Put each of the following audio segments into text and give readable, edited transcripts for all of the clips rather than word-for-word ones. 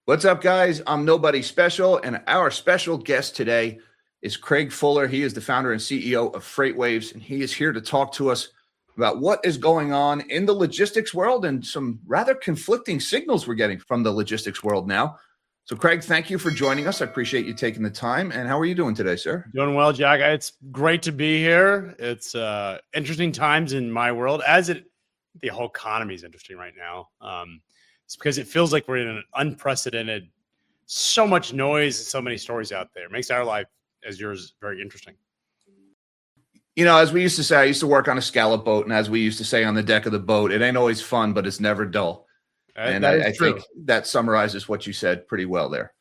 What's up, guys? I'm Nobody Special, and our special guest today is Craig Fuller. He is the founder and CEO of FreightWaves, and he is here to talk to us about what is going on in the logistics world and some rather conflicting signals we're getting from the logistics world now. So, Craig, thank you for joining us. I appreciate you taking the time. And how are you doing today, sir? Doing well, Jack. It's great to be here. It's interesting times in my world, the whole economy is interesting right now. It's because it feels like we're in an unprecedented, so much noise and so many stories out there. It makes our life, as yours, very interesting. You know, as we used to say, I used to work on a scallop boat, and as we used to say on the deck of the boat, it ain't always fun, but it's never dull. And I think that summarizes what you said pretty well there.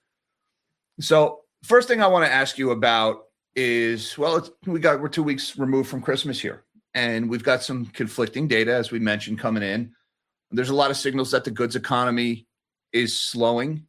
So first thing I want to ask you about is, well, we're 2 weeks removed from Christmas here, and we've got some conflicting data, as we mentioned, coming in. There's a lot of signals that the goods economy is slowing.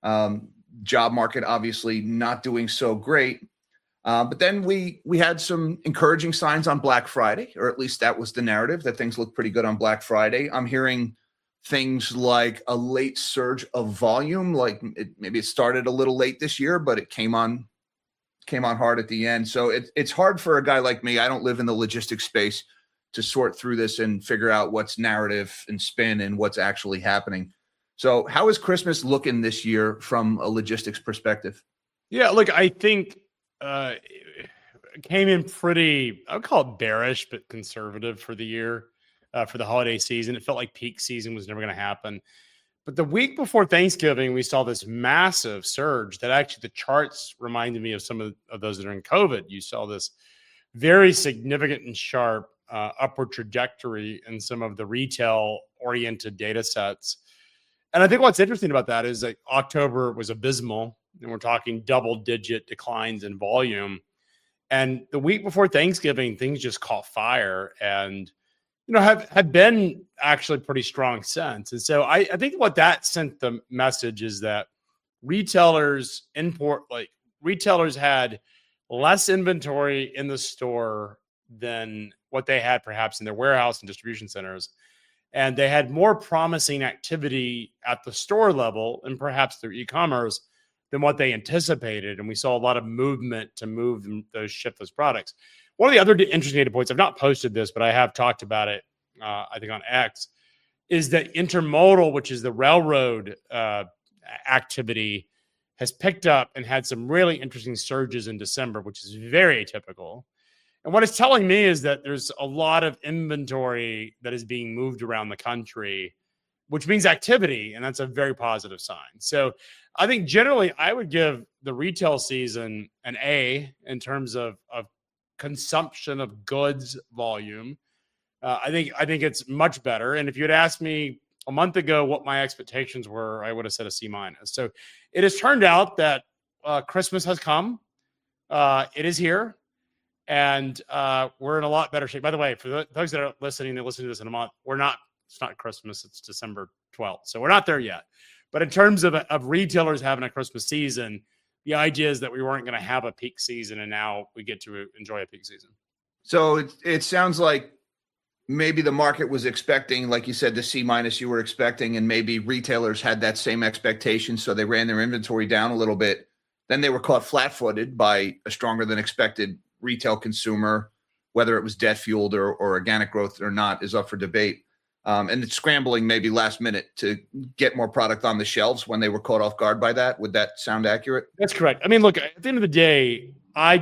Job market obviously not doing so great. But then we had some encouraging signs on Black Friday, or at least that was the narrative, that things looked pretty good on Black Friday. I'm hearing things like a late surge of volume, like maybe it started a little late this year, but it came on hard at the end. So it's hard for a guy like me. I don't live in the logistics space to sort through this and figure out what's narrative and spin and what's actually happening. So how is Christmas looking this year from a logistics perspective? Yeah, look, I think it came in pretty, I would call it bearish, but conservative for the year, for the holiday season. It felt like peak season was never going to happen. But the week before Thanksgiving, we saw this massive surge that actually the charts reminded me of some of those that are in COVID. You saw this very significant and sharp upward trajectory in some of the retail-oriented data sets. And I think what's interesting about that is that October was abysmal, and we're talking double-digit declines in volume. And the week before Thanksgiving, things just caught fire and, you know, have been actually pretty strong since. And so I think what that sent the message is that retailers had less inventory in the store than what they had perhaps in their warehouse and distribution centers. And they had more promising activity at the store level and perhaps through e-commerce than what they anticipated. And we saw a lot of movement to ship those products. One of the other interesting data points, I've not posted this, but I have talked about it, I think on X, is that intermodal, which is the railroad activity, has picked up and had some really interesting surges in December, which is very atypical. And what it's telling me is that there's a lot of inventory that is being moved around the country, which means activity, and that's a very positive sign. So I think generally I would give the retail season an A in terms of consumption of goods volume. I think it's much better. And if you had asked me a month ago what my expectations were, I would have said a C-. So it has turned out that Christmas has come. It is here. And we're in a lot better shape. By the way, for those that are listening, they listen to this in a month. It's not Christmas. It's December 12th. So we're not there yet. But in terms of retailers having a Christmas season, the idea is that we weren't going to have a peak season, and now we get to enjoy a peak season. So it sounds like maybe the market was expecting, like you said, the C- you were expecting, and maybe retailers had that same expectation. So they ran their inventory down a little bit. Then they were caught flat-footed by a stronger than expected retail consumer. Whether it was debt fueled or organic growth or not is up for debate. And it's scrambling maybe last minute to get more product on the shelves when they were caught off guard by that. Would that sound accurate? That's correct. I mean, look, at the end of the day,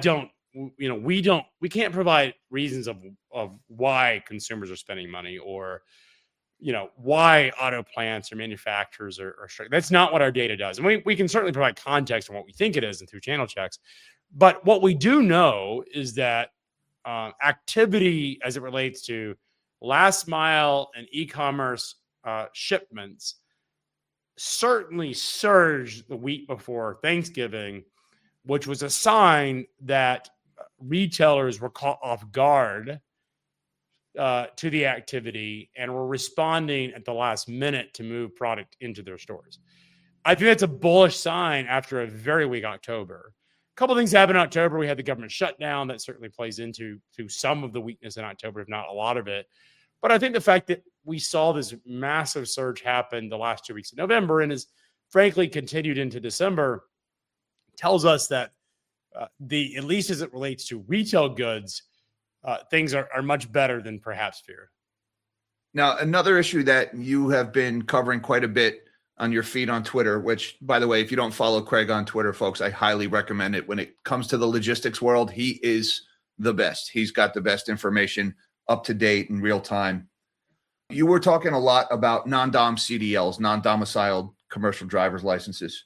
we can't provide reasons of why consumers are spending money or, why auto plants or manufacturers are struggling. That's not what our data does. And we can certainly provide context on what we think it is and through channel checks. But what we do know is that activity as it relates to last mile and e-commerce shipments certainly surged the week before Thanksgiving, which was a sign that retailers were caught off guard to the activity and were responding at the last minute to move product into their stores. I think that's a bullish sign after a very weak October. A couple of things happened in October. We had the government shutdown. That certainly plays into some of the weakness in October, if not a lot of it. But I think the fact that we saw this massive surge happen the last 2 weeks of November, and as frankly continued into December, tells us that at least as it relates to retail goods, things are much better than perhaps feared. Now, another issue that you have been covering quite a bit on your feed on Twitter, which, by the way, if you don't follow Craig on Twitter, folks, I highly recommend it. When it comes to the logistics world, he is the best. He's got the best information up to date in real time. You were talking a lot about non-dom CDLs, non-domiciled commercial driver's licenses.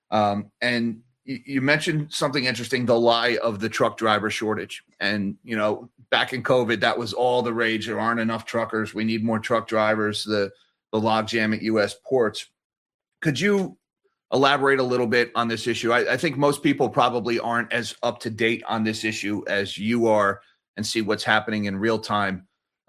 And you mentioned something interesting, the lie of the truck driver shortage. And, back in COVID, that was all the rage. There aren't enough truckers. We need more truck drivers, the logjam at U.S. ports. Could you elaborate a little bit on this issue? I think most people probably aren't as up to date on this issue as you are and see what's happening in real time.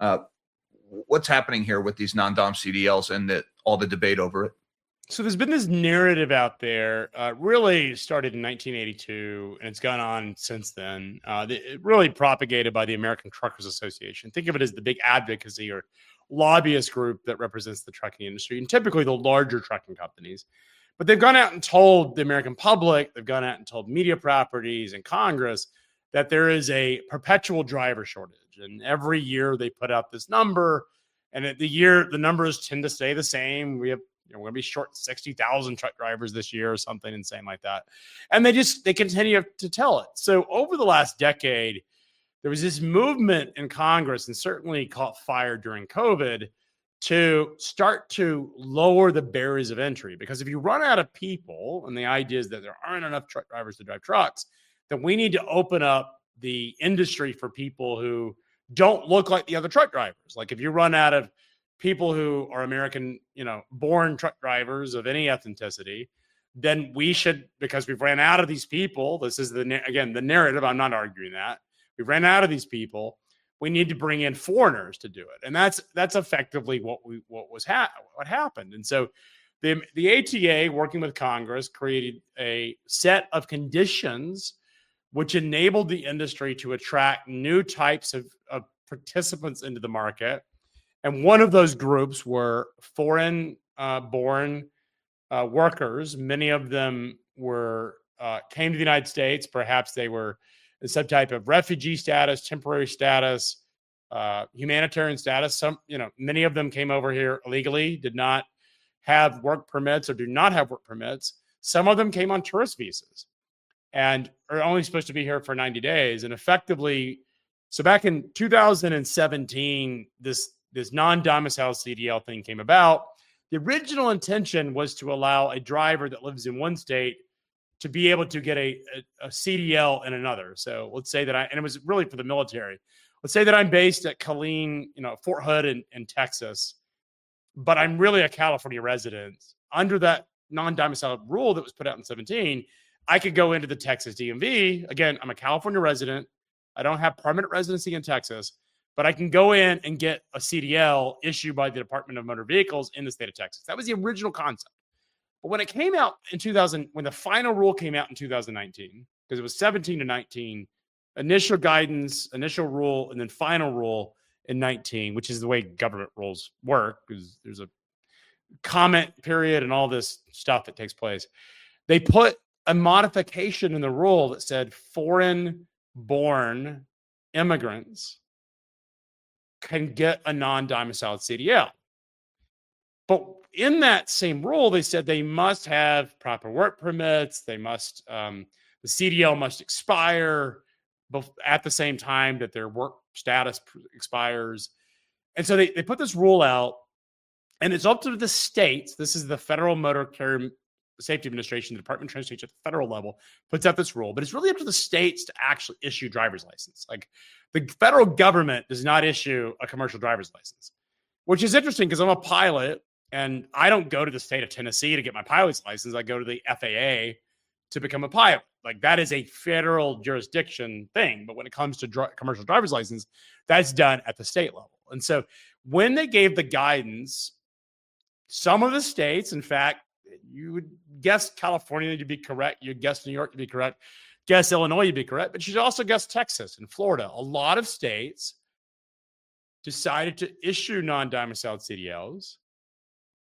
What's happening here with these non-dom CDLs and all the debate over it? So there's been this narrative out there, really started in 1982, and it's gone on since then. Really propagated by the American Truckers Association. Think of it as the big advocacy or lobbyist group that represents the trucking industry, and typically the larger trucking companies. But they've gone out and told the American public, they've gone out and told media properties and Congress that there is a perpetual driver shortage. And every year they put out this number, and the numbers tend to stay the same. We're going to be short 60,000 truck drivers this year or something insane like that. And they continue to tell it. So over the last decade, there was this movement in Congress, and certainly caught fire during COVID, to start to lower the barriers of entry. Because if you run out of people, and the idea is that there aren't enough truck drivers to drive trucks, then we need to open up the industry for people who don't look like the other truck drivers. Like if you run out of people who are American, born truck drivers of any ethnicity, then we should, because we've ran out of these people. This is the narrative. I'm not arguing that. We ran out of these people. We need to bring in foreigners to do it, and that's effectively what happened. And so, the ATA, working with Congress, created a set of conditions which enabled the industry to attract new types of participants into the market. And one of those groups were foreign born workers. Many of them came to the United States. Perhaps they were in some type of refugee status, temporary status, humanitarian status. Many of them came over here illegally, did not have work permits or do not have work permits. Some of them came on tourist visas and are only supposed to be here for 90 days. And effectively, so back in 2017, this non-domicile CDL thing came about. The original intention was to allow a driver that lives in one state to be able to get a CDL in another. So let's say that and it was really for the military. Let's say that I'm based at Killeen, Fort Hood in Texas, but I'm really a California resident. Under that non-domiciled rule that was put out in 2017, I could go into the Texas DMV. Again, I'm a California resident. I don't have permanent residency in Texas, but I can go in and get a CDL issued by the Department of Motor Vehicles in the state of Texas. That was the original concept. But when it came out in 2000, when the final rule came out in 2019, because it was 17 to 19, initial guidance, initial rule, and then final rule in 19, which is the way government rules work, because there's a comment period and all this stuff that takes place. They put a modification in the rule that said foreign-born immigrants can get a non-domiciled CDL. But in that same rule, they said they must have proper work permits. They must, the CDL must expire at the same time that their work status expires. And so they put this rule out, and it's up to the states. This is the Federal Motor Carrier Safety Administration, the Department of Transportation at the federal level, puts out this rule, but it's really up to the states to actually issue driver's license. Like the federal government does not issue a commercial driver's license, which is interesting because I'm a pilot and I don't go to the state of Tennessee to get my pilot's license. I go to the FAA to become a pilot. Like that is a federal jurisdiction thing. But when it comes to commercial driver's license, that's done at the state level. And so when they gave the guidance, some of the states, in fact, you would guess California to be correct. You'd guess New York to be correct. Guess Illinois to be correct. But you'd also guess Texas and Florida. A lot of states decided to issue non-domiciled CDLs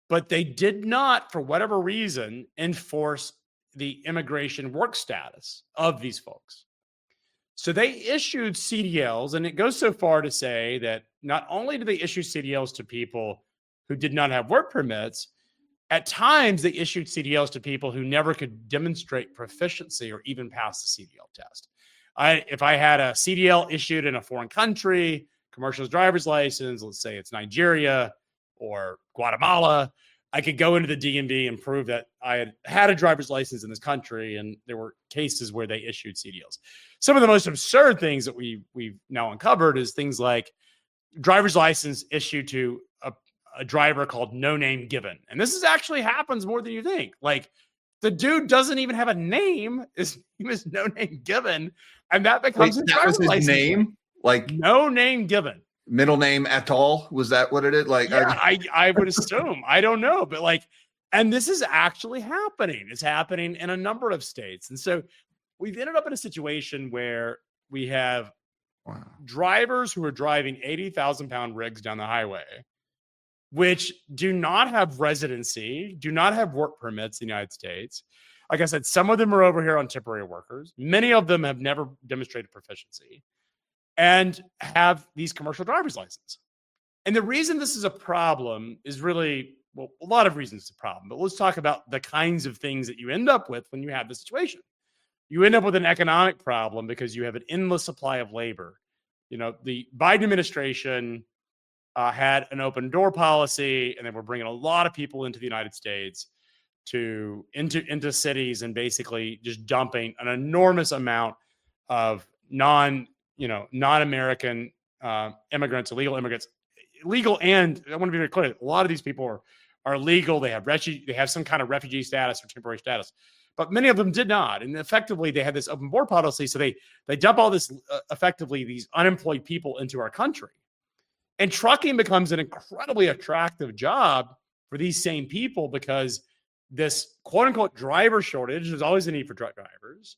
but they did not, for whatever reason, enforce the immigration work status of these folks. So they issued CDLs, and it goes so far to say that not only do they issue CDLs to people who did not have work permits, at times they issued CDLs to people who never could demonstrate proficiency or even pass the CDL test. If I had a CDL issued in a foreign country, commercial driver's license, let's say it's Nigeria or Guatemala, I could go into the DMV and prove that I had a driver's license in this country, and there were cases where they issued CDLs. Some of the most absurd things that we've now uncovered is things like driver's license issued to a driver called No Name Given. And this actually happens more than you think. Like, the dude doesn't even have a name. His name is No Name Given, and that becomes his driver's license name. Like No Name Given. Middle name at all? Was that what it is? Like, yeah, I would assume. I don't know, but like, and this is actually happening. It's happening in a number of states, and so we've ended up in a situation where we have drivers who are driving 80,000-pound rigs down the highway, which do not have residency, do not have work permits in the United States. Like I said, some of them are over here on temporary workers. Many of them have never demonstrated proficiency and have these commercial driver's licenses. And the reason this is a problem is really, well, a lot of reasons it's a problem, but let's talk about the kinds of things that you end up with when you have this situation. You end up with an economic problem because you have an endless supply of labor. You know, the Biden administration had an open door policy, and they were bringing a lot of people into the United States into cities and basically just dumping an enormous amount of non-American immigrants, illegal immigrants, legal, and I want to be very clear, a lot of these people are legal. They have some kind of refugee status or temporary status, but many of them did not. And effectively, they had this open border policy, so they dump all this effectively these unemployed people into our country. And trucking becomes an incredibly attractive job for these same people because this quote unquote driver shortage, there's always a need for truck drivers.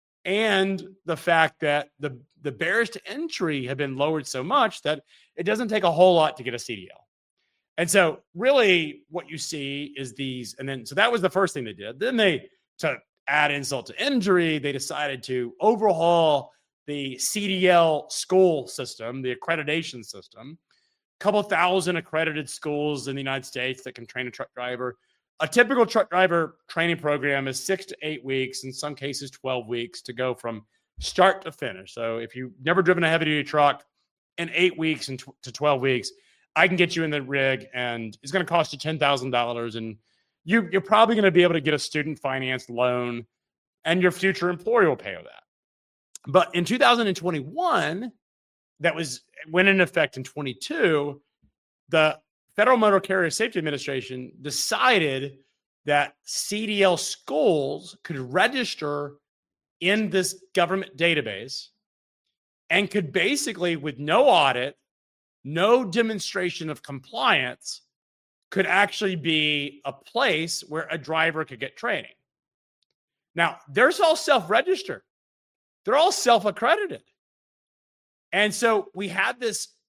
And the fact that the barriers to entry have been lowered so much that it doesn't take a whole lot to get a CDL. And so really what you see is these, and then, so that was the first thing they did. Then to add insult to injury, they decided to overhaul the CDL school system, the accreditation system. A couple thousand accredited schools in the United States that can train a truck driver. A typical truck driver training program is 6 to 8 weeks, in some cases 12 weeks, to go from start to finish. So if you've never driven a heavy-duty truck, in 8 weeks to 12 weeks, I can get you in the rig, and it's going to cost you $10,000, and you're probably going to be able to get a student finance loan, and your future employer will pay for that. But in 2021, went into effect in 22, the Federal Motor Carrier Safety Administration decided that CDL schools could register in this government database and could basically, with no audit, no demonstration of compliance, could actually be a place where a driver could get training. Now, they're all self-registered. They're all self-accredited. And so we had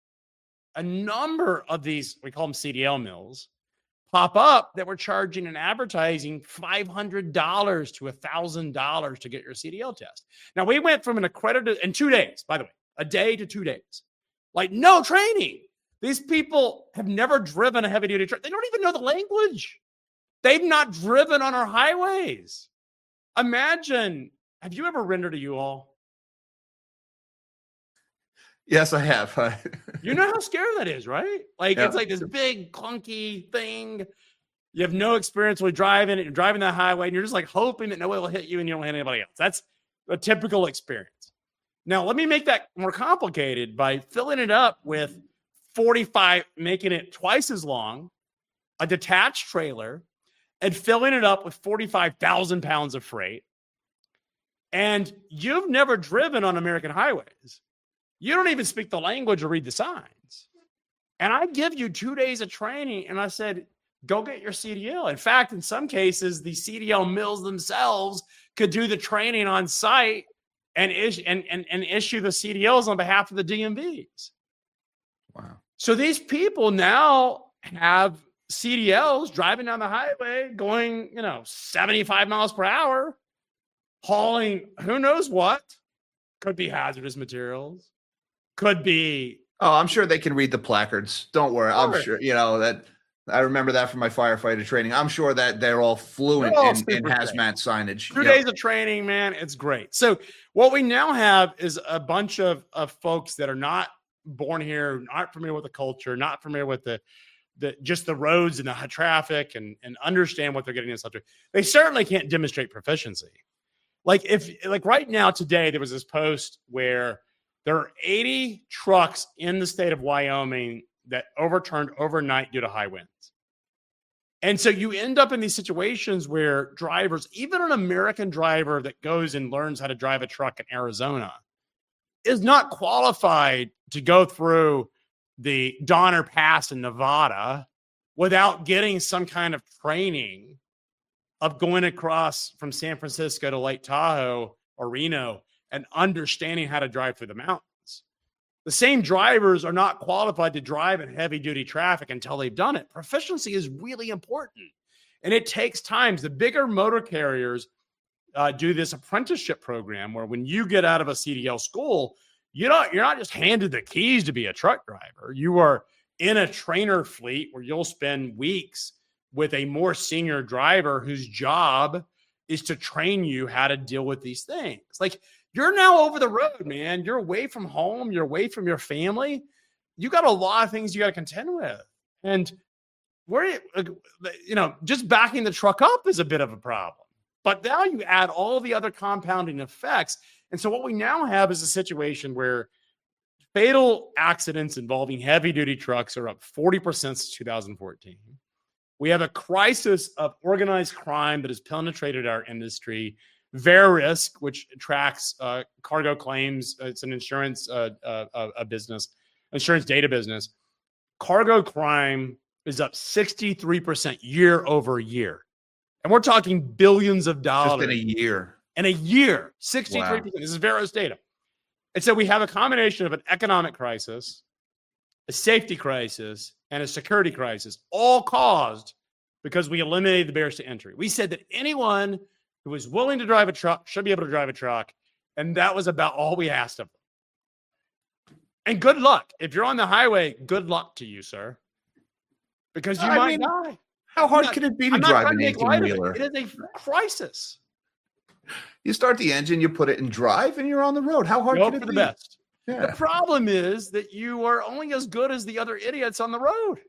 a number of these, we call them CDL mills, pop up that were charging and advertising $500 to $1,000 to get your CDL test. Now, we went from an accredited, in 2 days, by the way, a day to 2 days, like no training. These people have never driven a heavy duty truck. They don't even know the language. They've not driven on our highways. Imagine, have you ever rendered a U-Haul? Yes, I have. You know how scary that is, right? Like, It's like this big, clunky thing. You have no experience with driving it. You're driving that highway, and you're just like hoping that nobody will hit you and you don't hit anybody else. That's a typical experience. Now, let me make that more complicated by filling it up with 45, making it twice as long, a detached trailer, and filling it up with 45,000 pounds of freight. And you've never driven on American highways. You don't even speak the language or read the signs. And I give you 2 days of training, and I said, go get your CDL. In fact, in some cases, the CDL mills themselves could do the training on site and issue the CDLs on behalf of the DMVs. Wow. So these people now have CDLs driving down the highway going, 75 miles per hour, hauling who knows what. Could be hazardous materials. Could be. Oh, I'm sure they can read the placards. Don't worry. Sure. I'm sure, that I remember that from my firefighter training. I'm sure that they're all fluent in hazmat signage. 2 days of training, man. It's great. So what we now have is a bunch of folks that are not born here, not familiar with the culture, not familiar with the just the roads and the traffic and understand what they're getting themselves to. They certainly can't demonstrate proficiency. Like right now today, there was this post where there are 80 trucks in the state of Wyoming that overturned overnight due to high winds. And so you end up in these situations where drivers, even an American driver that goes and learns how to drive a truck in Arizona, is not qualified to go through the Donner Pass in Nevada without getting some kind of training of going across from San Francisco to Lake Tahoe or Reno and understanding how to drive through the mountains. The same drivers are not qualified to drive in heavy duty traffic until they've done it. Proficiency is really important, and it takes time. The bigger motor carriers do this apprenticeship program where when you get out of a CDL school, you're not just handed the keys to be a truck driver. You are in a trainer fleet where you'll spend weeks with a more senior driver whose job is to train you how to deal with these things. Like, you're now over the road, man. You're away from home. You're away from your family. You got a lot of things you got to contend with. And just backing the truck up is a bit of a problem. But now you add all the other compounding effects. And so what we now have is a situation where fatal accidents involving heavy duty trucks are up 40% since 2014. We have a crisis of organized crime that has penetrated our industry. Verisk, which tracks cargo claims, it's an insurance business, insurance data business. Cargo crime is up 63% year over year. And we're talking billions of dollars. Just in a year. In a year, 63%. Wow. This is Verisk data. And so we have a combination of an economic crisis, a safety crisis, and a security crisis, all caused because we eliminated the barriers to entry. We said that anyone who was willing to drive a truck should be able to drive a truck. And that was about all we asked of them. And good luck. If you're on the highway, good luck to you, sir. Because you might die. How hard can it be to drive an 18-wheeler? It is a crisis. You start the engine, you put it in drive, and you're on the road. How hard can it be? The best. Yeah. The problem is that you are only as good as the other idiots on the road.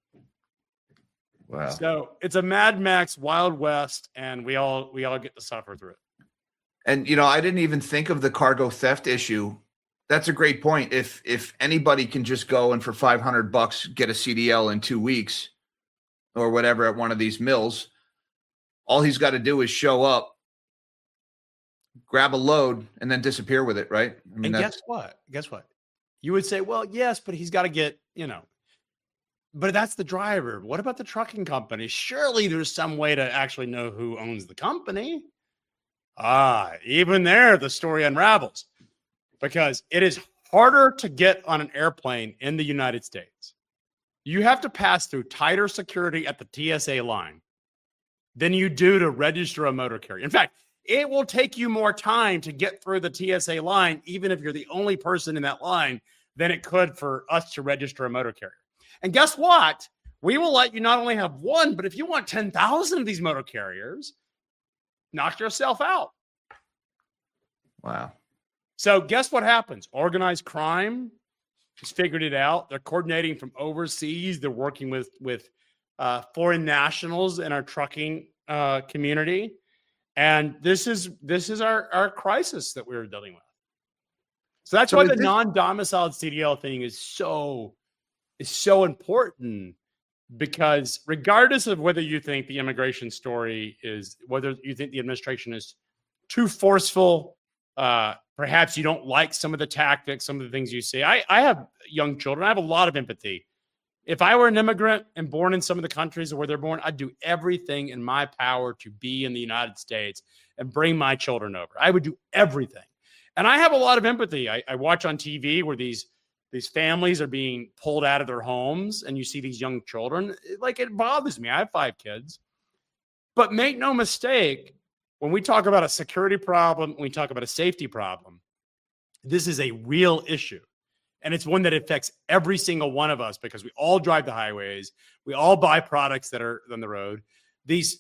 Wow. So it's a Mad Max Wild West, and we all get to suffer through it. And, I didn't even think of the cargo theft issue. That's a great point. If anybody can just go and for $500 get a CDL in 2 weeks or whatever at one of these mills, all he's got to do is show up, grab a load, and then disappear with it, right? I mean, and guess what? You would say, well, yes, but he's got to get, but that's the driver. What about the trucking company? Surely there's some way to actually know who owns the company. Even there, the story unravels because it is harder to get on an airplane in the United States. You have to pass through tighter security at the TSA line than you do to register a motor carrier. In fact, it will take you more time to get through the TSA line, even if you're the only person in that line, than it could for us to register a motor carrier. And guess what? We will let you not only have one, but if you want 10,000 of these motor carriers, knock yourself out. Wow. So guess what happens? Organized crime has figured it out. They're coordinating from overseas. They're working with foreign nationals in our trucking community. And this is our crisis that we're dealing with. So that's why the non-domiciled CDL thing is so important, because regardless of whether you think the immigration story is, whether you think the administration is too forceful, perhaps you don't like some of the tactics, some of the things you see. I have young children. I have a lot of empathy. If I were an immigrant and born in some of the countries where they're born, I'd do everything in my power to be in the United States and bring my children over. I would do everything. And I have a lot of empathy. I watch on TV where these these families are being pulled out of their homes, and you see these young children. Like, it bothers me. I have 5 kids. But make no mistake, when we talk about a security problem, when we talk about a safety problem, this is a real issue. And it's one that affects every single one of us because we all drive the highways. We all buy products that are on the road. These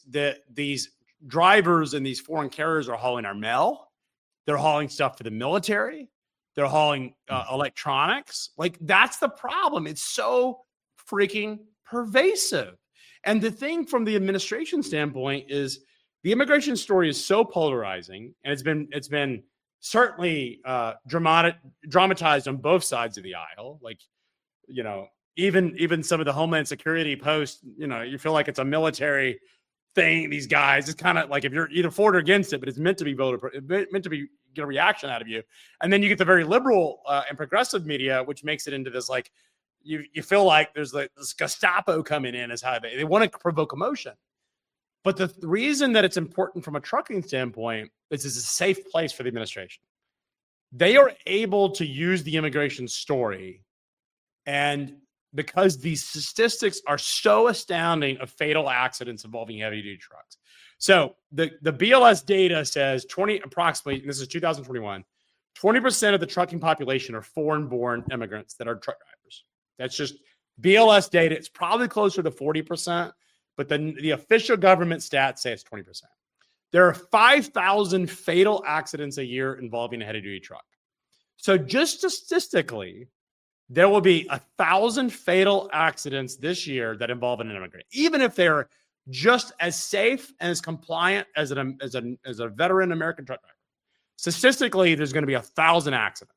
drivers and these foreign carriers are hauling our mail. They're hauling stuff for the military. They're hauling electronics. Like, that's the problem. It's so freaking pervasive. And the thing from the administration standpoint is the immigration story is so polarizing, and it's been certainly dramatized on both sides of the aisle. Like, you know, even some of the Homeland Security posts, you know, you feel like it's a military thing. These guys, it's kind of like if you're either for it or against it, but it's meant to be meant to be get a reaction out of you. And then you get the very liberal and progressive media, which makes it into this like you feel like there's like this Gestapo coming in as how they want to provoke emotion. But the reason that it's important from a trucking standpoint is it's a safe place for the administration. They are able to use the immigration story, and because these statistics are so astounding of fatal accidents involving heavy-duty trucks. So the BLS data says approximately, and this is 2021, 20% of the trucking population are foreign-born immigrants that are truck drivers. That's just BLS data. It's probably closer to 40%, but the official government stats say it's 20%. There are 5,000 fatal accidents a year involving a heavy-duty truck. So just statistically, there will be 1,000 fatal accidents this year that involve an immigrant, even if they're just as safe and as compliant as a veteran American truck driver. Statistically, there's going to be 1,000 accidents.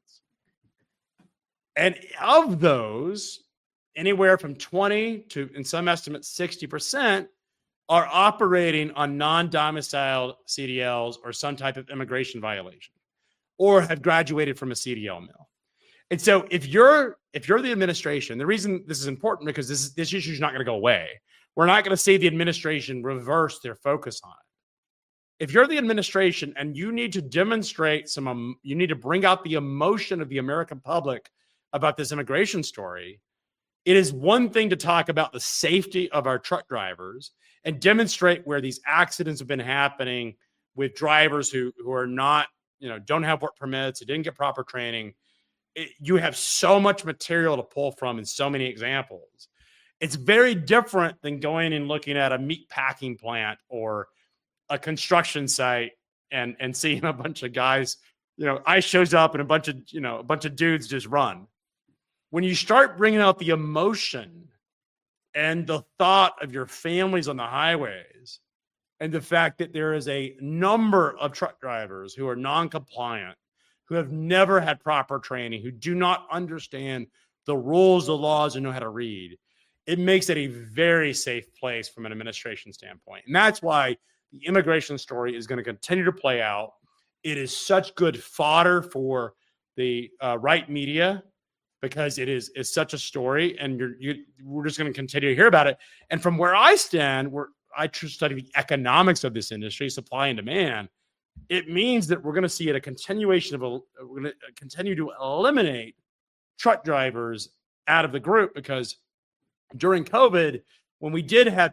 And of those, anywhere from 20 to, in some estimates, 60% are operating on non-domiciled CDLs or some type of immigration violation, or have graduated from a CDL mill. And so if you're the administration, the reason this is important because this issue is not going to go away. We're not going to see the administration reverse their focus on it. If you're the administration and you need to demonstrate you need to bring out the emotion of the American public about this immigration story, it is one thing to talk about the safety of our truck drivers and demonstrate where these accidents have been happening with drivers who are not, don't have work permits, who didn't get proper training. You have so much material to pull from and so many examples. It's very different than going and looking at a meat packing plant or a construction site and seeing a bunch of guys, ICE shows up and a bunch of dudes just run. When you start bringing out the emotion and the thought of your families on the highways and the fact that there is a number of truck drivers who are non-compliant, who have never had proper training, who do not understand the rules, the laws, and know how to read, it makes it a very safe place from an administration standpoint. And that's why the immigration story is going to continue to play out. It is such good fodder for the right media because it is such a story, and we're just going to continue to hear about it. And from where I stand, where I study the economics of this industry, supply and demand, it means that we're going to see we're going to continue to eliminate truck drivers out of the group, because during COVID, when we did have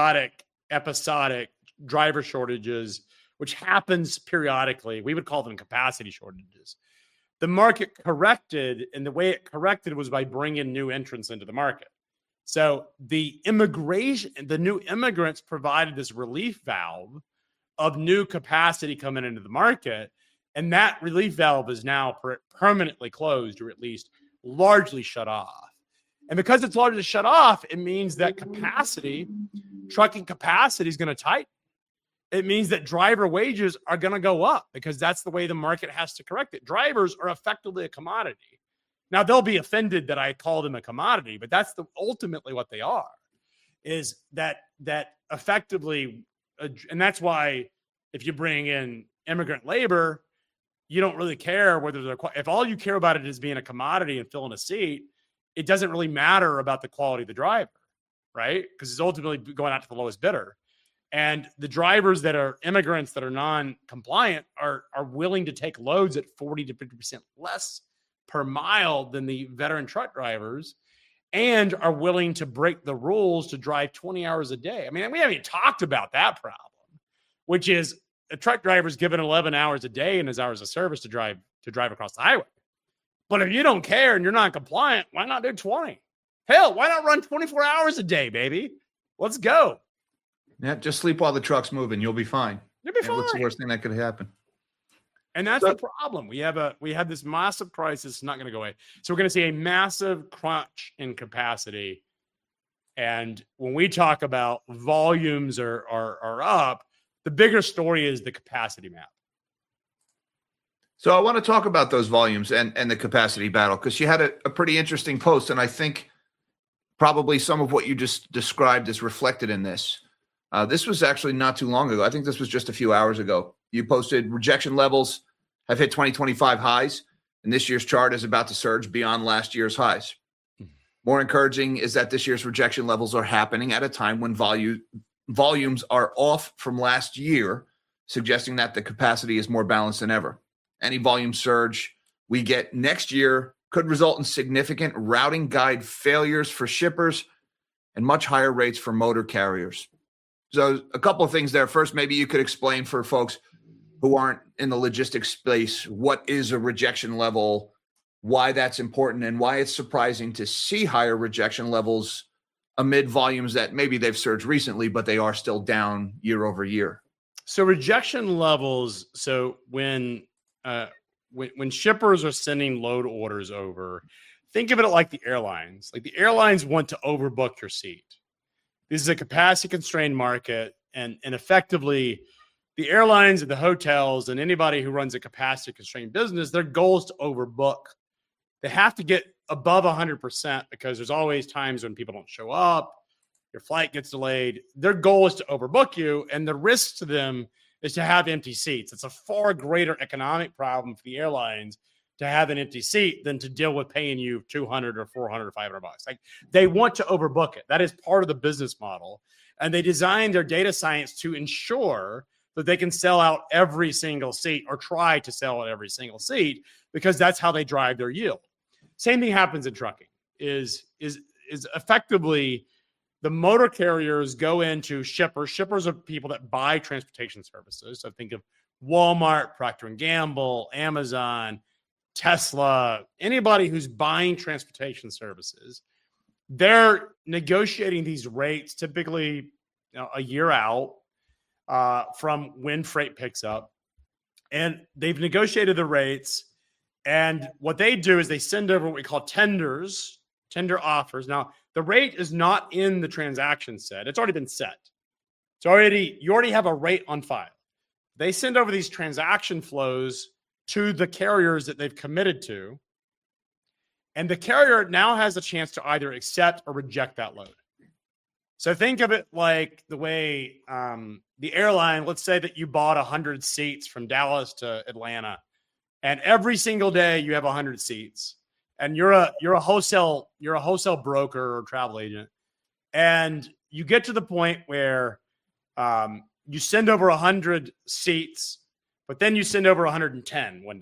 episodic driver shortages, which happens periodically, we would call them capacity shortages. The market corrected, and the way it corrected was by bringing new entrants into the market. So the new immigrants provided this relief valve of new capacity coming into the market. And that relief valve is now permanently closed, or at least largely shut off. And because it's largely shut off, it means that trucking capacity is going to tighten. It means that driver wages are going to go up because that's the way the market has to correct it. Drivers are effectively a commodity. Now, they'll be offended that I call them a commodity, but that's ultimately what they are, is that effectively. And that's why if you bring in immigrant labor, you don't really care whether if all you care about it is being a commodity and filling a seat, it doesn't really matter about the quality of the driver, right? Because it's ultimately going out to the lowest bidder. And the drivers that are immigrants that are non-compliant are willing to take loads at 40 to 50% less per mile than the veteran truck drivers and are willing to break the rules to drive 20 hours a day. I mean, we haven't even talked about that problem, which is a truck driver is given 11 hours a day in his hours of service to drive across the highway. But if you don't care and you're not compliant, why not do 20? Hell, why not run 24 hours a day, baby? Let's go. Yeah, just sleep while the truck's moving. You'll be fine. You'll be fine. What's the worst thing that could happen? And that's the problem. We had this massive crisis. It's not going to go away. So we're going to see a massive crunch in capacity. And when we talk about volumes are up, the bigger story is the capacity map. So I want to talk about those volumes and the capacity battle, because you had a pretty interesting post, and I think probably some of what you just described is reflected in this. This was actually not too long ago. I think this was just a few hours ago. You posted rejection levels have hit 2025 highs, and this year's chart is about to surge beyond last year's highs. More encouraging is that this year's rejection levels are happening at a time when volumes are off from last year, suggesting that the capacity is more balanced than ever. Any volume surge we get next year could result in significant routing guide failures for shippers and much higher rates for motor carriers. So a couple of things there. First, maybe you could explain for folks who aren't in the logistics space what is a rejection level, why that's important, and why it's surprising to see higher rejection levels amid volumes that maybe they've surged recently, but they are still down year over year. So rejection levels, so when shippers are sending load orders over, think of it like the airlines. Like the airlines want to overbook your seat. This is a capacity constrained market, and effectively the airlines and the hotels and anybody who runs a capacity constrained business, their goal is to overbook. They have to get above 100% because there's always times when people don't show up, your flight gets delayed. Their goal is to overbook you, and the risk to them is to have empty seats. It's a far greater economic problem for the airlines to have an empty seat than to deal with paying you $200 or $400 or $500. Like, they want to overbook it. That is part of the business model. And they designed their data science to ensure that they can sell out every single seat, or try to sell out every single seat, because that's how they drive their yield. Same thing happens in trucking. Is effectively the motor carriers go into shippers. Shippers are people that buy transportation services. So think of Walmart, Procter & Gamble, Amazon, Tesla, anybody who's buying transportation services. They're negotiating these rates typically a year out from when freight picks up. And they've negotiated the rates. And what they do is they send over what we call tender offers. Now, the rate is not in the transaction set. It's already been set. You already have a rate on file. They send over these transaction flows to the carriers that they've committed to. And the carrier now has a chance to either accept or reject that load. So think of it like the way the airline, let's say that you bought 100 seats from Dallas to Atlanta, and every single day you have 100 seats, and you're a wholesale broker or travel agent, and you get to the point where you send over 100 seats, but then you send over 110 one day.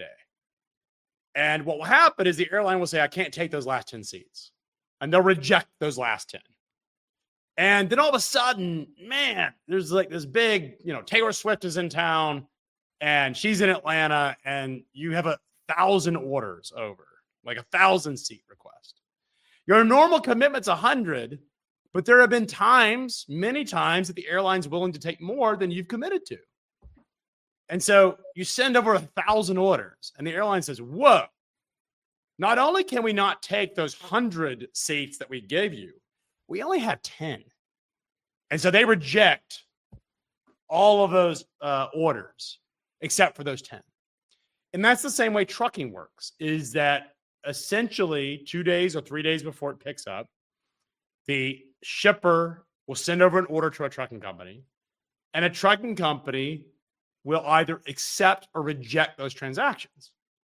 And what will happen is the airline will say, I can't take those last 10 seats. And they'll reject those last 10. And then all of a sudden, man, there's like this big, Taylor Swift is in town and she's in Atlanta, and you have 1,000 orders over, like 1,000 seat request. Your normal commitment's 100, but there have been many times that the airline's willing to take more than you've committed to. And so you send over 1,000 orders, and the airline says, whoa, not only can we not take those 100 seats that we gave you, we only have 10. And so they reject all of those orders except for those 10. And that's the same way trucking works, is that essentially 2 days or 3 days before it picks up, the shipper will send over an order to a trucking company, and a trucking company will either accept or reject those transactions.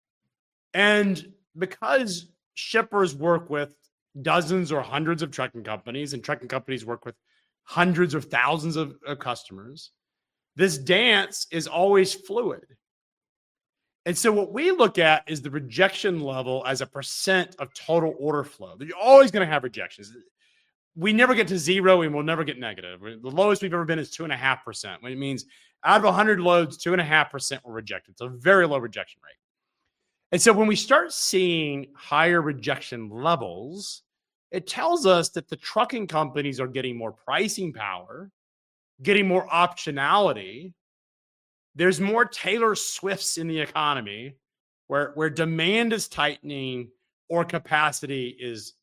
And because shippers work with dozens or hundreds of trucking companies, and trucking companies work with hundreds or thousands of customers, this dance is always fluid. And so what we look at is the rejection level as a percent of total order flow. You're always going to have rejections. We never get to zero and we'll never get negative. The lowest we've ever been is 2.5%, which means out of 100 loads, 2.5% were rejected. It's a very low rejection rate. And so when we start seeing higher rejection levels, it tells us that the trucking companies are getting more pricing power, getting more optionality. There's more Taylor Swifts in the economy where demand is tightening or capacity is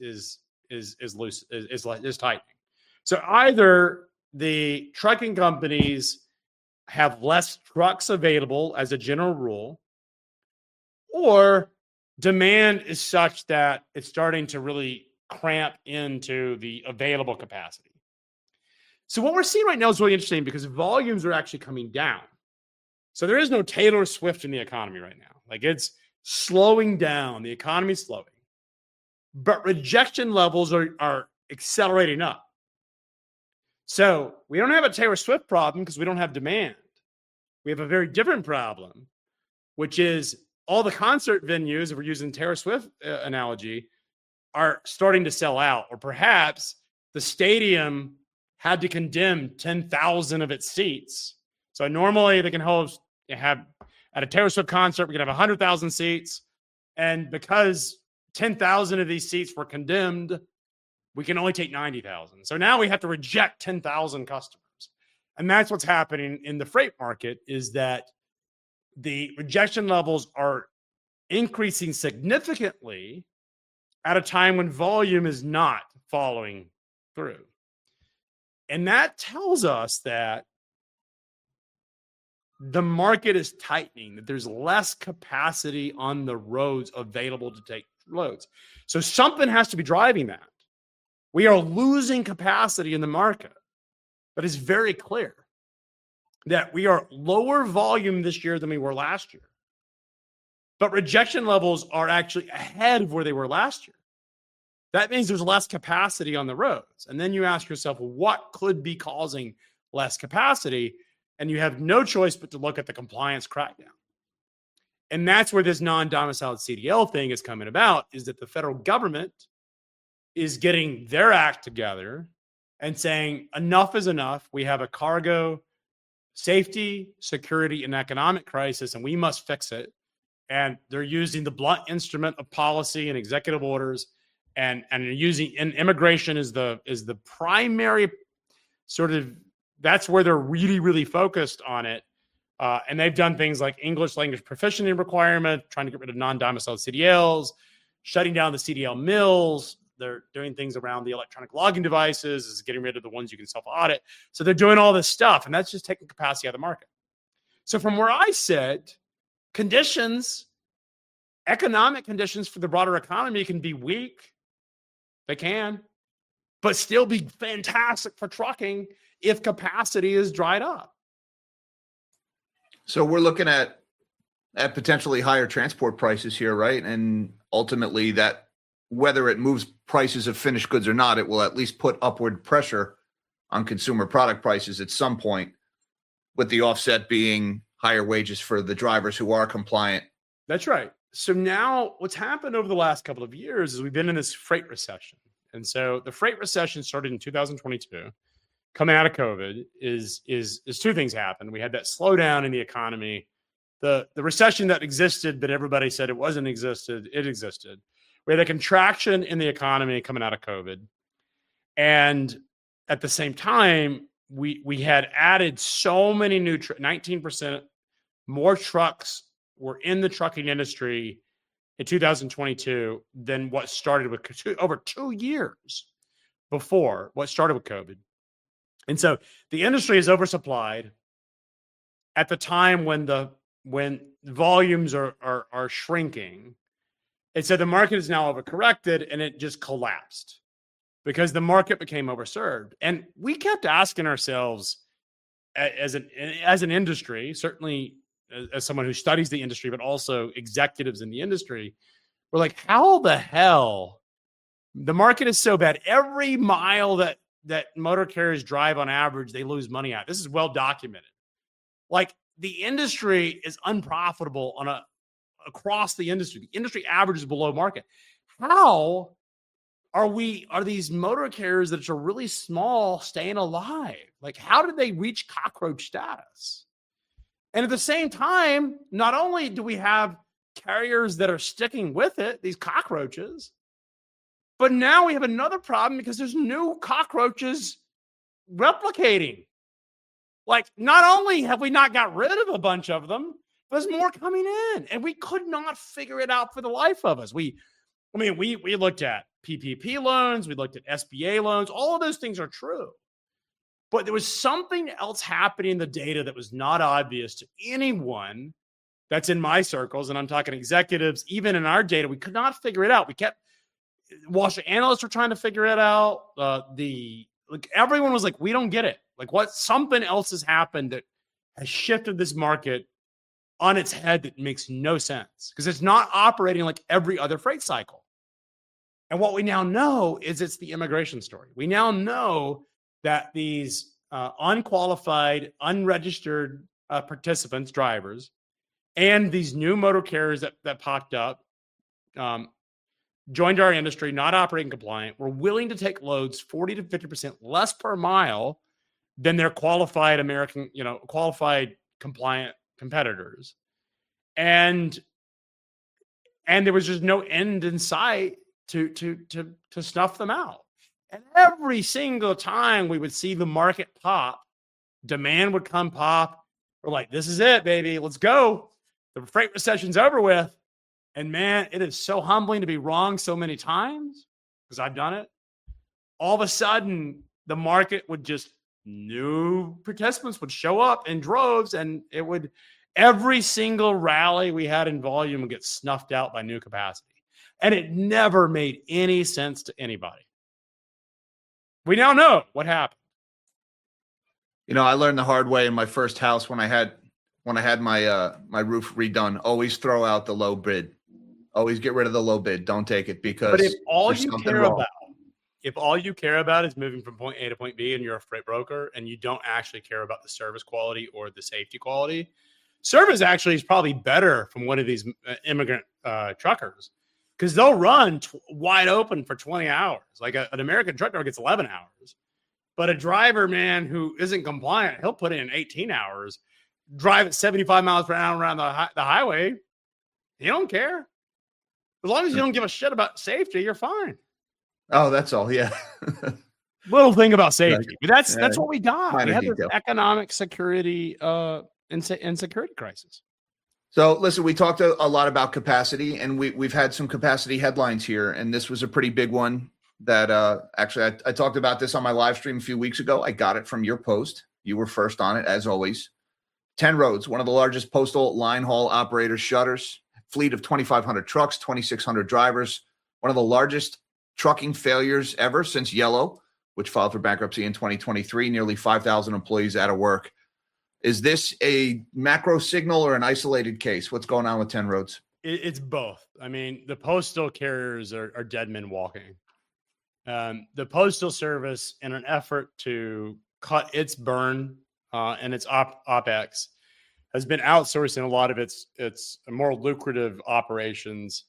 tightening. So either the trucking companies have less trucks available as a general rule, or demand is such that it's starting to really cramp into the available capacity. So what we're seeing right now is really interesting because volumes are actually coming down. So there is no Taylor Swift in the economy right now. Like, it's slowing down. The economy's slowing. But rejection levels are accelerating up. So we don't have a Taylor Swift problem because we don't have demand. We have a very different problem, which is all the concert venues, if we're using Taylor Swift analogy, are starting to sell out. Or perhaps the stadium had to condemn 10,000 of its seats. So normally they can have at a Taylor Swift concert, we can have 100,000 seats. And because 10,000 of these seats were condemned, we can only take 90,000. So now we have to reject 10,000 customers. And that's what's happening in the freight market, is that the rejection levels are increasing significantly at a time when volume is not following through. And that tells us that the market is tightening, that there's less capacity on the roads available to take loads. So something has to be driving that. We are losing capacity in the market, but it's very clear that we are lower volume this year than we were last year. But rejection levels are actually ahead of where they were last year. That means there's less capacity on the roads. And then you ask yourself, what could be causing less capacity? And you have no choice but to look at the compliance crackdown. And that's where this non-domiciled CDL thing is coming about, is that the federal government is getting their act together and saying enough is enough. We have a cargo safety, security, and economic crisis, and we must fix it. And they're using the blunt instrument of policy and executive orders, and using immigration is the primary sort of, that's where they're really, really focused on it. And they've done things like English language proficiency requirement, trying to get rid of non-domiciled CDLs, shutting down the CDL mills. They're doing things around the electronic logging devices, is getting rid of the ones you can self-audit. So they're doing all this stuff, and that's just taking capacity out of the market. So from where I sit, economic conditions for the broader economy can be weak. They can, but still be fantastic for trucking if capacity is dried up. So we're looking at potentially higher transport prices here, right? And ultimately, that whether it moves prices of finished goods or not, it will at least put upward pressure on consumer product prices at some point, with the offset being higher wages for the drivers who are compliant. That's right. So now what's happened over the last couple of years is we've been in this freight recession. And so the freight recession started in 2022. Coming out of COVID is two things happened. We had that slowdown in the economy, the recession that existed, but everybody said it wasn't existed. It existed. We had a contraction in the economy coming out of COVID. And at the same time, we had added so many new 19% more trucks were in the trucking industry in 2022 than what started with over 2 years before what started with COVID. And so the industry is oversupplied at the time when volumes are shrinking. And so the market is now overcorrected, and it just collapsed because the market became overserved. And we kept asking ourselves as an industry, certainly as someone who studies the industry, but also executives in the industry, we're like, how the hell the market is so bad? Every mile that motor carriers drive on average, they lose money out. This is well documented. Like, the industry is unprofitable across the industry. The industry average is below market. How are these motor carriers that are really small staying alive? Like, how did they reach cockroach status? And at the same time, not only do we have carriers that are sticking with it, these cockroaches, but now we have another problem because there's new cockroaches replicating. Like, not only have we not got rid of a bunch of them, there's more coming in, and we could not figure it out for the life of us. We looked at PPP loans, we looked at SBA loans. All of those things are true. But there was something else happening in the data that was not obvious to anyone that's in my circles. And I'm talking executives, even in our data, we could not figure it out. Wall Street analysts were trying to figure it out. Everyone was like, we don't get it. Like, something else has happened that has shifted this market on its head that makes no sense because it's not operating like every other freight cycle. And what we now know is it's the immigration story. We now know that these unqualified, unregistered participants, drivers, and these new motor carriers that popped up, joined our industry, not operating compliant, were willing to take loads 40 to 50% less per mile than their qualified qualified compliant competitors. And there was just no end in sight to snuff them out. And every single time we would see the market pop, demand would come pop. We're like, this is it, baby. Let's go. The freight recession's over with. And man, it is so humbling to be wrong so many times because I've done it. All of a sudden, the market would new participants would show up in droves, and every single rally we had in volume would get snuffed out by new capacity. And it never made any sense to anybody. We now know what happened. I learned the hard way in my first house when I had my roof redone. Always throw out the low bid. Always get rid of the low bid. Don't take it because. But if all you care about is moving from point A to point B, and you're a freight broker, and you don't actually care about the service quality or the safety quality, service actually is probably better from one of these immigrant truckers. Because they'll run wide open for 20 hours. Like an American truck driver gets 11 hours. But a driver, man, who isn't compliant, he'll put in 18 hours, drive at 75 miles per hour around the highway. He don't care. As long as you don't give a shit about safety, you're fine. Oh, that's all. Yeah. Little thing about safety. But that's what we got. We had this economic security and security crisis. So listen, we talked a lot about capacity, and we've had some capacity headlines here, and this was a pretty big one that actually I talked about this on my live stream a few weeks ago. I got it from your post. You were first on it, as always. 10 Roads, one of the largest postal line haul operators, shutters, fleet of 2,500 trucks, 2,600 drivers, one of the largest trucking failures ever since Yellow, which filed for bankruptcy in 2023, nearly 5,000 employees out of work. Is this a macro signal or an isolated case? What's going on with 10 Roads? It's both. I mean, the postal carriers are dead men walking. The Postal Service, in an effort to cut its burn and its OpEx, has been outsourcing a lot of its more lucrative operations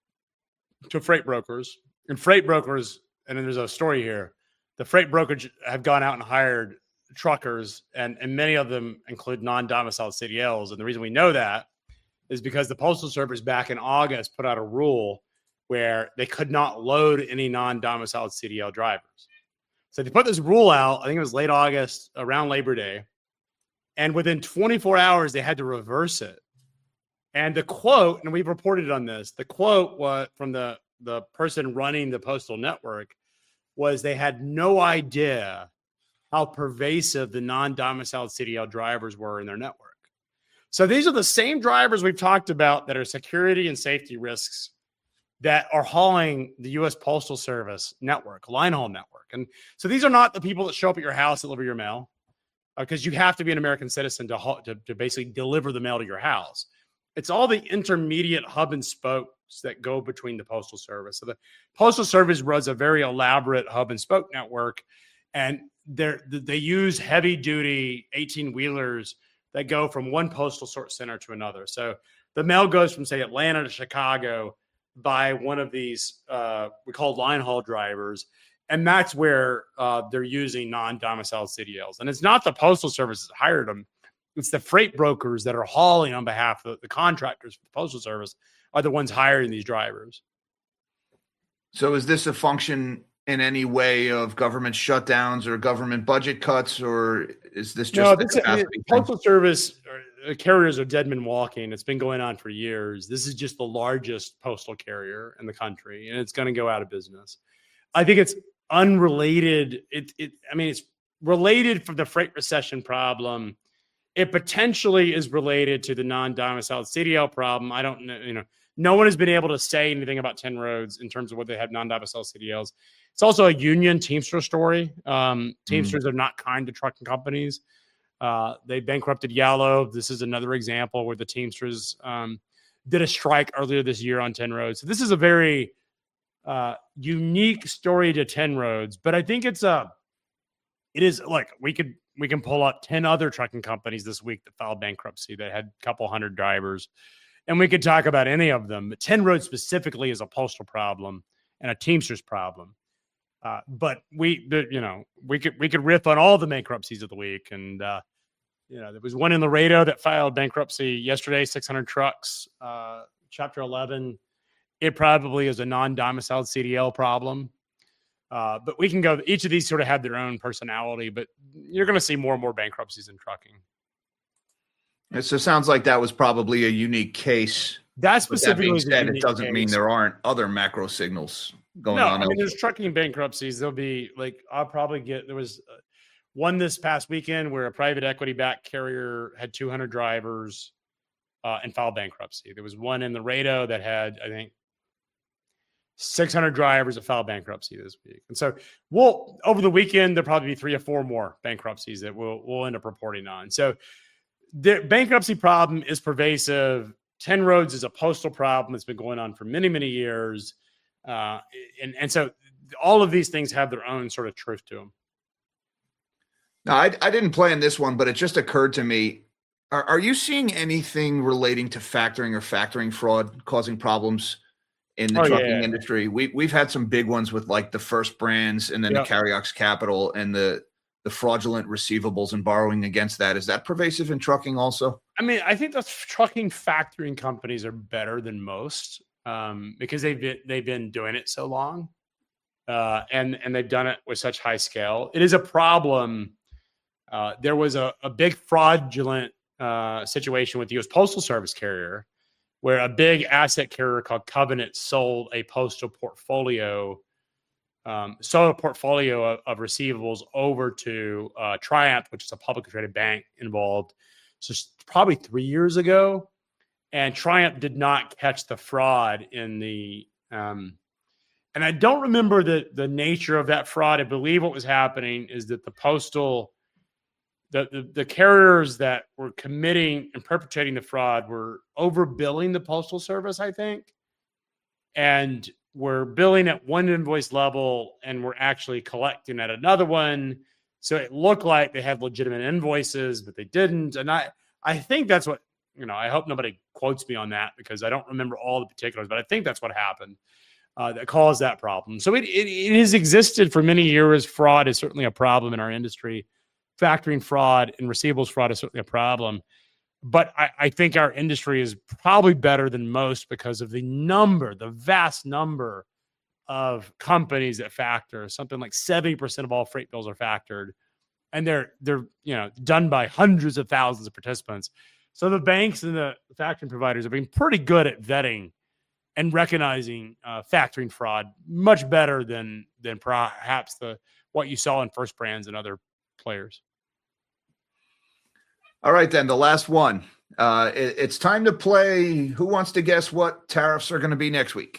to freight brokers. And freight brokers, and then there's a story here, the freight brokers have gone out and hired truckers, and many of them include non-domiciled CDLs. And the reason we know that is because the Postal Service back in August put out a rule where they could not load any non-domiciled CDL drivers. So they put this rule out, I think it was late August, around Labor Day. And within 24 hours, they had to reverse it. And the quote, and we've reported on this, the quote was from the person running the postal network was they had no idea how pervasive the non-domiciled CDL drivers were in their network. So these are the same drivers we've talked about that are security and safety risks that are hauling the U.S. Postal Service network, line haul network. And so these are not the people that show up at your house to deliver your mail, because you have to be an American citizen to basically deliver the mail to your house. It's all the intermediate hub and spokes that go between the Postal Service. So the Postal Service runs a very elaborate hub and spoke network, and they use heavy duty 18-wheelers that go from one postal sort center to another. So the mail goes from, say, Atlanta to Chicago by one of these we call line haul drivers. And that's where they're using non-domiciled CDLs. And it's not the Postal Service that hired them. It's the freight brokers that are hauling on behalf of the contractors for the Postal Service are the ones hiring these drivers. So is this a function in any way of government shutdowns or government budget cuts, or is this just Postal Service carriers are dead men walking? It's been going on for years. This is just the largest postal carrier in the country, and it's going to go out of business. I think it's unrelated. It's related from the freight recession problem. It potentially is related to the non-domiciled CDL problem. I don't know. No one has been able to say anything about 10 roads in terms of whether they have non-domiciled CDLs. It's also a union Teamster story. Teamsters are not kind to trucking companies. They bankrupted Yellow. This is another example where the Teamsters did a strike earlier this year on 10 roads. So this is a very unique story to 10 roads, but I think it is like we can pull up 10 other trucking companies this week that filed bankruptcy that had a couple hundred drivers, and we could talk about any of them. But 10 roads specifically is a postal problem and a Teamsters problem. But we could riff on all the bankruptcies of the week, and there was one in Laredo that filed bankruptcy yesterday, 600 trucks, Chapter 11. It probably is a non-domiciled CDL problem. But we can go, each of these sort of have their own personality, but you're going to see more and more bankruptcies in trucking. So it sounds like that was probably a unique case. That specifically being said, it doesn't mean there aren't other macro signals going on. I mean, there's trucking bankruptcies. There'll be there was one this past weekend where a private equity-backed carrier had 200 drivers and filed bankruptcy. There was one in Laredo that had, I think, 600 drivers that filed bankruptcy this week. And so over the weekend, there'll probably be 3 or 4 more bankruptcies that we'll end up reporting on. So the bankruptcy problem is pervasive. 10 roads is a postal problem that's been going on for many, many years. And so all of these things have their own sort of truth to them. Now, I didn't plan this one, but it just occurred to me. Are you seeing anything relating to factoring fraud causing problems in the trucking industry? We've had some big ones with like the First Brands and then the Carriox Capital and the fraudulent receivables and borrowing against that. Is that pervasive in trucking also? I mean, I think the trucking factoring companies are better than most because they've been doing it so long and they've done it with such high scale. It is a problem. There was a big fraudulent situation with the U.S. Postal Service carrier where a big asset carrier called Covenant sold a postal portfolio, of receivables over to Triumph, which is a publicly traded bank involved. So probably 3 years ago, and Triumph did not catch the fraud in the. And I don't remember the nature of that fraud. I believe what was happening is that the carriers that were committing and perpetrating the fraud were overbilling the Postal Service, I think, and were billing at one invoice level and were actually collecting at another one. So it looked like they had legitimate invoices, but they didn't. And I think that's what, I hope nobody quotes me on that because I don't remember all the particulars, but I think that's what happened that caused that problem. So it has existed for many years. Fraud is certainly a problem in our industry. Factoring fraud and receivables fraud is certainly a problem. But I think our industry is probably better than most because of the vast number of companies that factor. Something like 70% of all freight bills are factored, and they're done by hundreds of thousands of participants. So the banks and the factoring providers have been pretty good at vetting and recognizing factoring fraud much better than perhaps what you saw in First Brands and other players. All right, then the last one. It's time to play Who Wants to Guess What Tariffs Are Going to Be Next Week.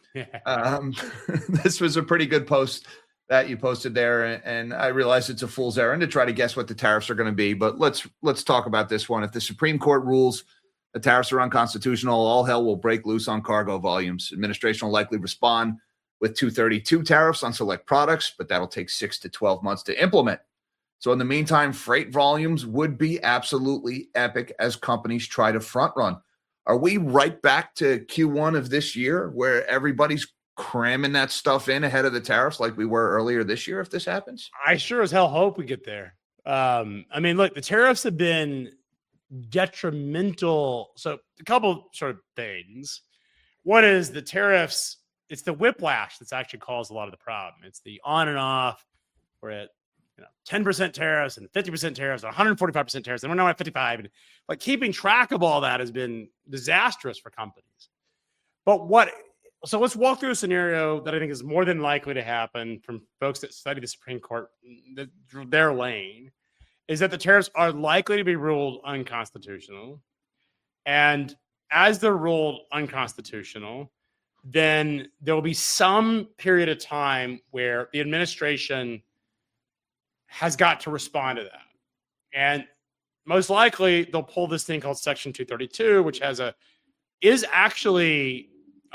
This was a pretty good post that you posted there, and I realize it's a fool's errand to try to guess what the tariffs are going to be, but let's talk about this one. If the Supreme Court rules the tariffs are unconstitutional, all hell will break loose on cargo volumes. Administration will likely respond with 232 tariffs on select products, but that'll take 6 to 12 months to implement. So in the meantime, freight volumes would be absolutely epic as companies try to front run. Are we right back to Q1 of this year where everybody's cramming that stuff in ahead of the tariffs like we were earlier this year if this happens? I sure as hell hope we get there. I mean, look, the tariffs have been detrimental. So a couple sort of things. One is the tariffs, it's the whiplash that's actually caused a lot of the problem. It's the on and off. We're at 10% tariffs and 50% tariffs, 145% tariffs, and we're now at 55. And like keeping track of all that has been disastrous for companies. So let's walk through a scenario that I think is more than likely to happen from folks that study the Supreme Court, their lane, is that the tariffs are likely to be ruled unconstitutional. And as they're ruled unconstitutional, then there will be some period of time where the administration has got to respond to that. And most likely they'll pull this thing called Section 232, which is actually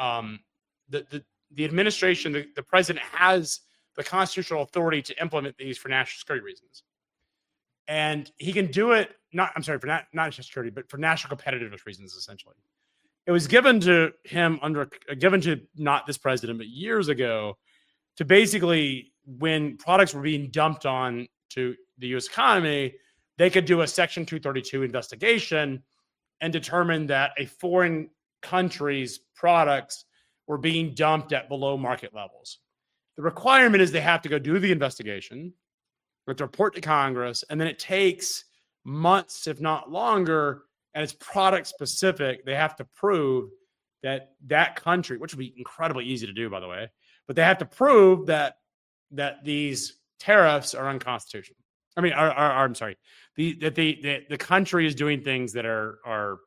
the administration, the president has the constitutional authority to implement these for national security reasons. And he can do it, not national security, but for national competitiveness reasons, essentially. It was given to him given to not this president, but years ago, to basically, when products were being dumped on to the U.S. economy, they could do a Section 232 investigation and determine that a foreign country's products were being dumped at below market levels. The requirement is they have to go do the investigation, they have to report to Congress, and then it takes months, if not longer, and it's product specific. They have to prove that that country, which would be incredibly easy to do, by the way, but they have to prove that these tariffs are unconstitutional. I mean, I'm sorry, the country is doing things that are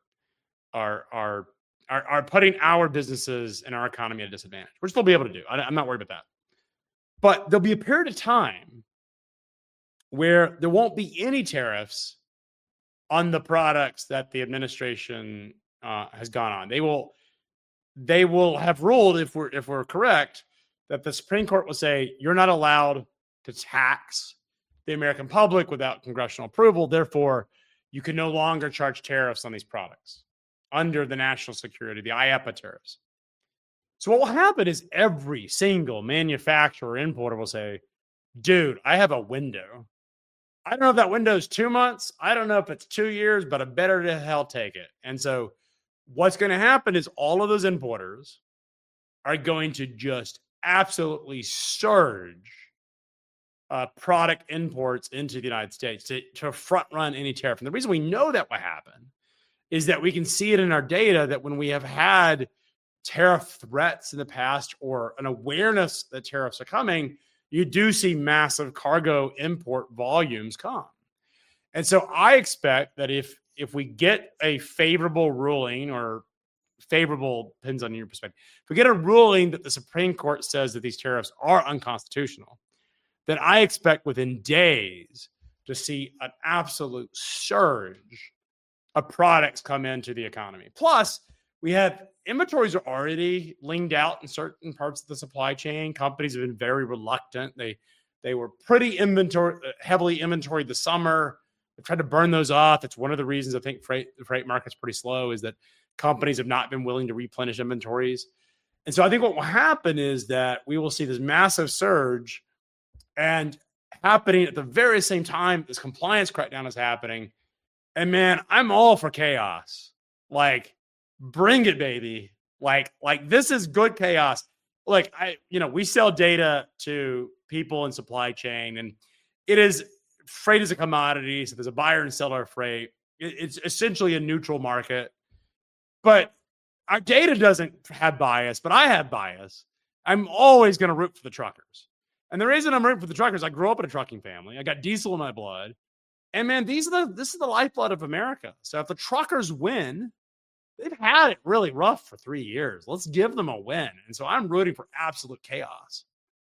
putting our businesses and our economy at a disadvantage, which they'll be able to do. I'm not worried about that. But there'll be a period of time where there won't be any tariffs on the products that the administration has gone on. They will have ruled, if we're correct, that the Supreme Court will say you're not allowed to tax the American public without congressional approval. Therefore, you can no longer charge tariffs on these products under the national security, the IEEPA tariffs. So what will happen is every single manufacturer or importer will say, dude, I have a window. I don't know if that window is 2 months. I don't know if it's 2 years, but I better to hell take it. And so what's going to happen is all of those importers are going to just absolutely surge product imports into the United States to front run any tariff. And the reason we know that will happen is that we can see it in our data that when we have had tariff threats in the past or an awareness that tariffs are coming, you do see massive cargo import volumes come. And so I expect that if we get a favorable ruling, or favorable depends on your perspective, if we get a ruling that the Supreme Court says that these tariffs are unconstitutional, then I expect within days to see an absolute surge of products come into the economy. Plus, we have inventories are already leaned out in certain parts of the supply chain. Companies have been very reluctant. They were pretty heavily inventoried this summer. They tried to burn those off. It's one of the reasons I think the freight market's pretty slow, is that companies have not been willing to replenish inventories. And so I think what will happen is that we will see this massive surge, and happening at the very same time this compliance crackdown is happening. And man, I'm all for chaos. Like, bring it, baby. Like this is good chaos. Like we sell data to people in supply chain, and freight is a commodity. So there's a buyer and seller of freight. It's essentially a neutral market, but our data doesn't have bias, but I have bias. I'm always going to root for the truckers. And the reason I'm rooting for the truckers, I grew up in a trucking family. I got diesel in my blood. And man, this is the lifeblood of America. So if the truckers win, they've had it really rough for 3 years. Let's give them a win. And so I'm rooting for absolute chaos.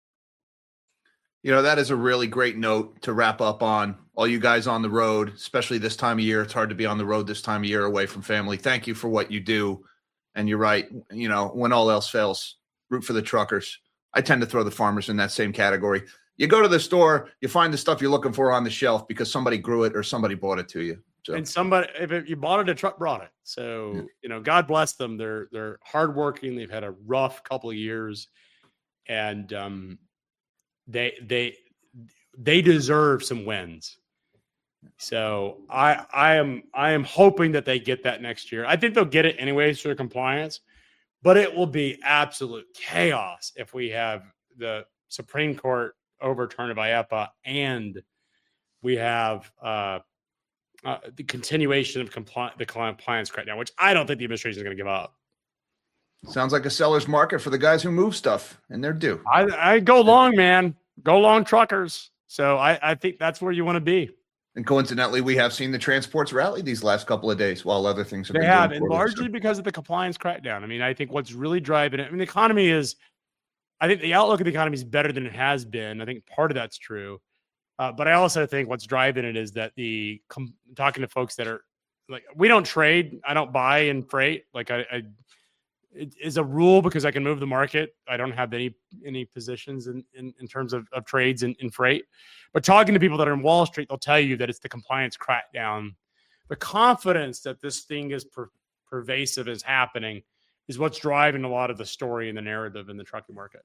That is a really great note to wrap up on. All you guys on the road, especially this time of year. It's hard to be on the road this time of year away from family. Thank you for what you do. And you're right. When all else fails, root for the truckers. I tend to throw the farmers in that same category. You go to the store, you find the stuff you're looking for on the shelf because somebody grew it or somebody bought it to you. So. And somebody, if you bought it, a truck brought it. So, God bless them. They're hardworking. They've had a rough couple of years, and they deserve some wins. So I am hoping that they get that next year. I think they'll get it anyways through compliance, but it will be absolute chaos if we have the Supreme Court overturned by EPA and we have the continuation of the compliance crackdown, which I don't think the administration is going to give up. Sounds like a seller's market for the guys who move stuff, and they're due. I go long, man. Go long, truckers. So I think that's where you want to be. And coincidentally, we have seen the transports rally these last couple of days while other things have been going and largely because of the compliance crackdown. I mean, I think what's really driving it, the economy is, I think the outlook of the economy is better than it has been. I think part of that's true. But I also think what's driving it is that talking to folks that are like, we don't trade. I don't buy in freight. Like it is a rule because I can move the market. I don't have any positions in terms of trades in freight. But talking to people that are in Wall Street, they'll tell you that it's the compliance crackdown. The confidence that this thing is pervasive is happening is what's driving a lot of the story and the narrative in the trucking market.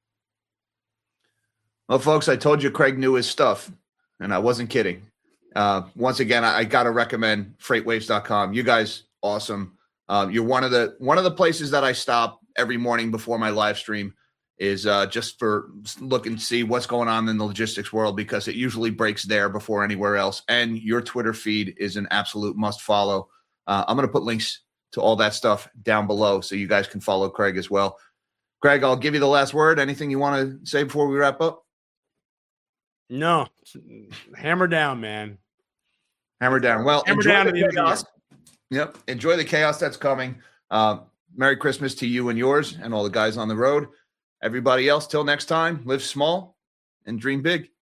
Well, folks, I told you Craig knew his stuff, and I wasn't kidding. Once again, I got to recommend freightwaves.com. You guys, awesome. You're one of the places that I stop every morning before my live stream is just for look and see what's going on in the logistics world, because it usually breaks there before anywhere else. And your Twitter feed is an absolute must follow. I'm going to put links to all that stuff down below so you guys can follow Craig as well. Craig, I'll give you the last word. Anything you want to say before we wrap up? No. Hammer down, man. Hammer down. Well, hammer down to the chaos. Yep. Enjoy the chaos that's coming. Merry Christmas to you and yours and all the guys on the road. Everybody else, till next time, live small and dream big.